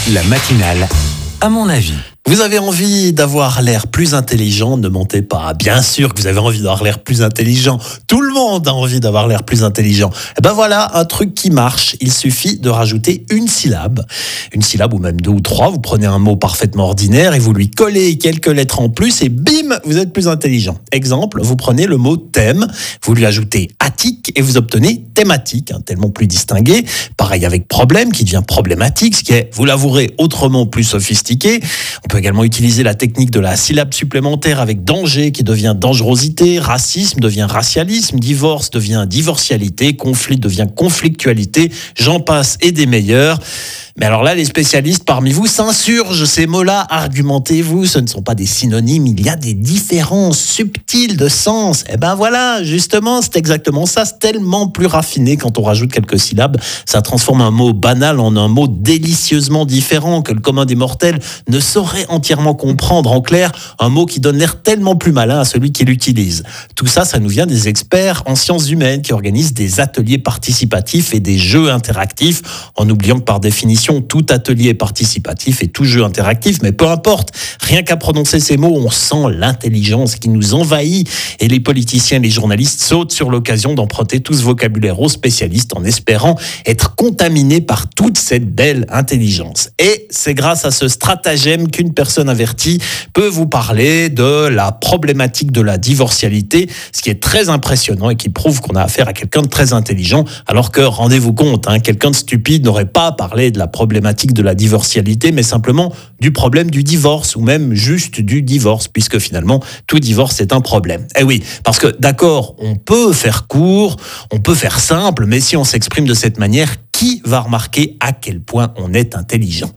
La matinale, à mon avis. Vous avez envie d'avoir l'air plus intelligent, ne mentez pas. Bien sûr que vous avez envie d'avoir l'air plus intelligent. Tout le monde a envie d'avoir l'air plus intelligent. Et ben voilà, un truc qui marche. Il suffit de rajouter une syllabe ou même 2 ou 3. Vous prenez un mot parfaitement ordinaire et vous lui collez quelques lettres en plus et bim, vous êtes plus intelligent. Exemple, vous prenez le mot thème, vous lui ajoutez attique et vous obtenez thématique, tellement plus distingué. Pareil avec problème qui devient problématique, ce qui est, vous l'avouerez, autrement plus sophistiqué. On peut également utiliser la technique de la syllabe supplémentaire avec danger qui devient dangerosité, racisme devient racialisme, divorce devient divorcialité, conflit devient conflictualité, j'en passe et des meilleurs. Mais alors là, les spécialistes parmi vous s'insurgent ces mots-là, argumentez-vous, ce ne sont pas des synonymes, il y a des différences subtiles de sens. Et ben voilà, justement, c'est exactement ça, c'est tellement plus raffiné quand on rajoute quelques syllabes, ça transforme un mot banal en un mot délicieusement différent que le commun des mortels ne saurait entièrement comprendre. En clair, un mot qui donne l'air tellement plus malin à celui qui l'utilise. Tout ça, ça nous vient des experts en sciences humaines qui organisent des ateliers participatifs et des jeux interactifs, en oubliant que par définition, tout atelier participatif et tout jeu interactif, mais peu importe, rien qu'à prononcer ces mots, on sent l'intelligence qui nous envahit et les politiciens et les journalistes sautent sur l'occasion d'emprunter tout ce vocabulaire aux spécialistes en espérant être contaminés par toute cette belle intelligence. Et c'est grâce à ce stratagème qu'une personne avertie peut vous parler de la problématique de la divorcialité, ce qui est très impressionnant et qui prouve qu'on a affaire à quelqu'un de très intelligent, alors que, rendez-vous compte, quelqu'un de stupide n'aurait pas parlé de la problématique de la divorcialité, mais simplement du problème du divorce, ou même juste du divorce, puisque finalement, tout divorce est un problème. Eh oui, parce que d'accord, on peut faire court, on peut faire simple, mais si on s'exprime de cette manière, qui va remarquer à quel point on est intelligent ?